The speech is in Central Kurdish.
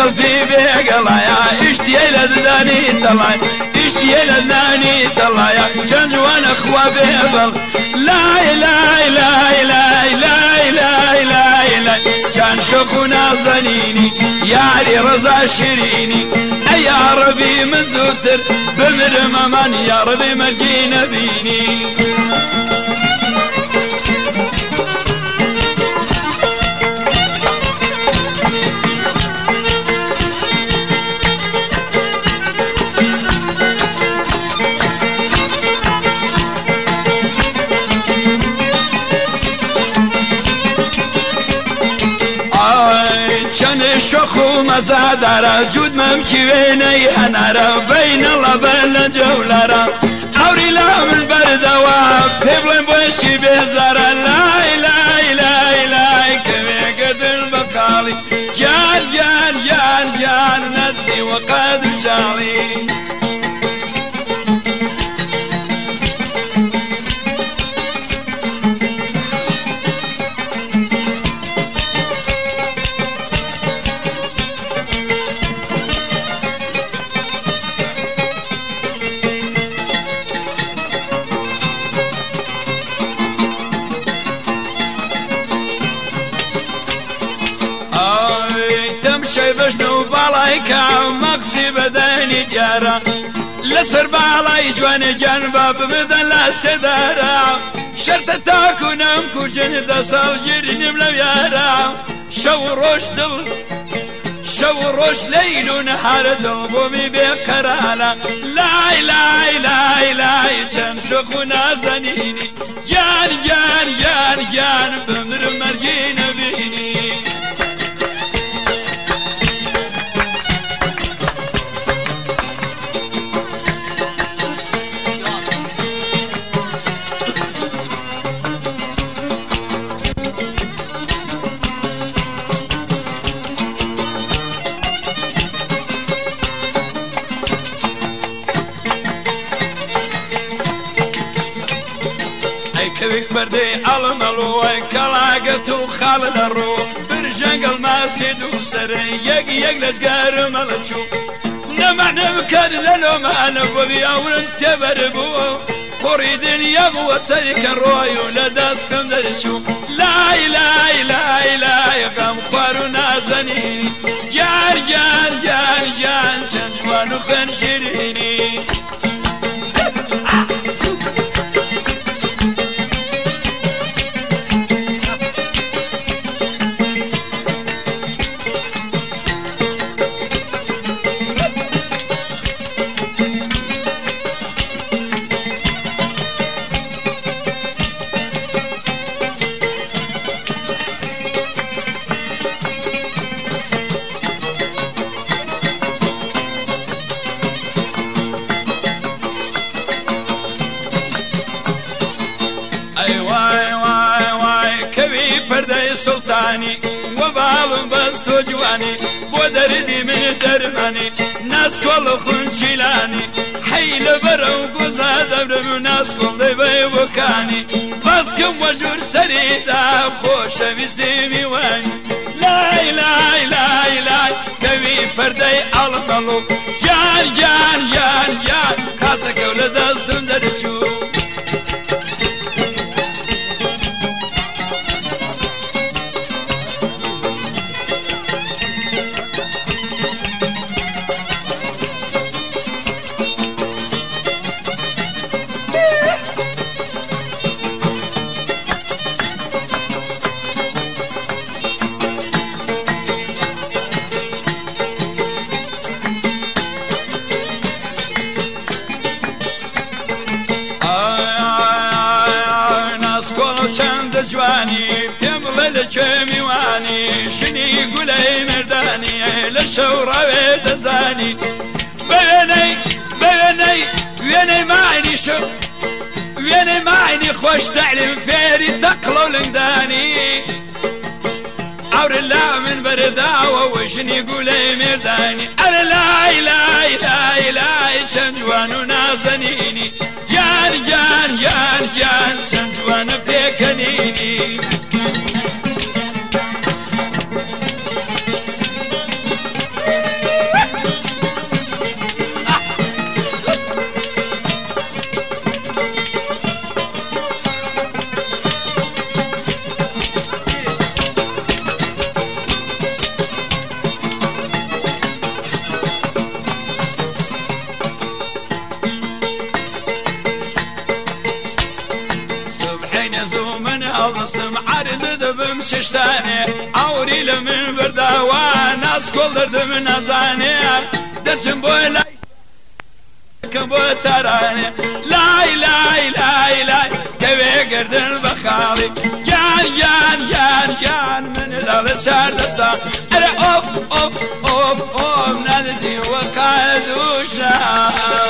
قلبي بقلايا اشتي لذاني طلاي اشتي لذاني طلايا جنوان اخوة بيبل لا اله الا اله الا اله الا اله كان شوقنا زنيني يا علي رضا شيريني يا ربي من زوتر بمر ممان يا ربي مرجي نبيني شخو مزادارا جود ممكيني أنا بين الله بين جولارا حوري لا من بردوا بيبلن بوشي بزارا لا إله إلا إله كمي قد البقالي جان جان جان جان ندي وقاد شالي تمشي بشنو بالايكا مغزي بدني جارا لسر بالاي جوان جنبا بمدن لا سدارا شرط تاكون امكو جند صالجر نملا يارا شو روش ليل نهار دوبومي بقرالا لا اله الا اله شمشقنا زنيني جان جان جان جان بمر مرجين بيني كبيك بردي الملو كلاقتو خالد الروح برجنقل ما سيدو سري يق لسقار ملشو نمع نبكر للو ما نبوي اول تبربو قريد يبو سرك الروي ولدستم درشو لا اله الا اله يقام قارنا زنيني جار جار جار جار شنجوان فنشريني پردای سلطانی و بالم بس جوانی بودردی من درمانی ناس کل خون شیلانی حیل برو گذا دبرم ناس کل دی وکانی بس کم وجور سریدا خوش ویسی میوانی لا اله الا اله کوي پردای علملو جان جان جان جان خاصه کول دستم درچو جواني بيمل جميواني شني قولي مرداني للشورى ويتزاني بيني ويني معني شو ويني معني خوش تعلم فيري تقلو لنداني عور الله من برداوة وشني قولي مرداني أنا لا إله إلا إله شنجوان نازنيني جان جان جان جان شنجوان بيكنيني alsım arz edibim şiştani Avrilimin bir dava nas koldurdım nazani Desin böyle bu tarani Lay lay lay lay Deve girdin bakali Yan yan yan yan Meni dalı sardasa Ere of of of of Nadi vakaduşa